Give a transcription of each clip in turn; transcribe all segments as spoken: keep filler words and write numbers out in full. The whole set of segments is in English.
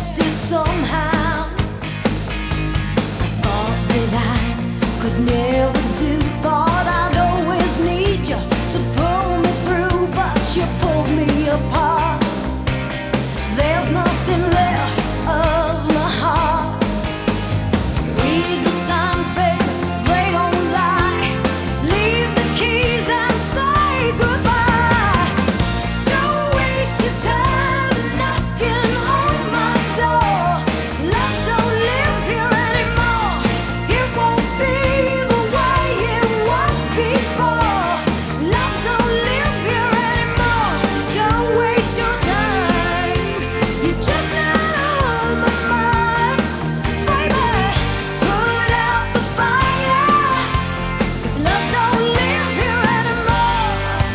guessed it somehow. I thought that I could never do, thought I'd always need you to pull me through, but you pulled me apart. There's nothing left of my heart. Read the signs, babe, they don't lie. Leave the keys and say goodbye. Don't waste your time knocking on my door. Love don't live here anymore. It won't be the way it was before. Love don't live here anymore. Don't waste your time. You're just not on my mind, baby. Put out the fire, 'cause love don't live here anymore.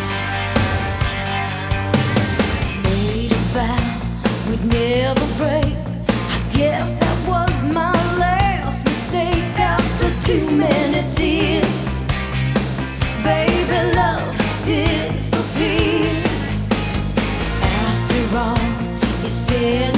Made a vow we'd never break. I guess that was my last mistake. After too many tears, baby, love disappears. After all, you said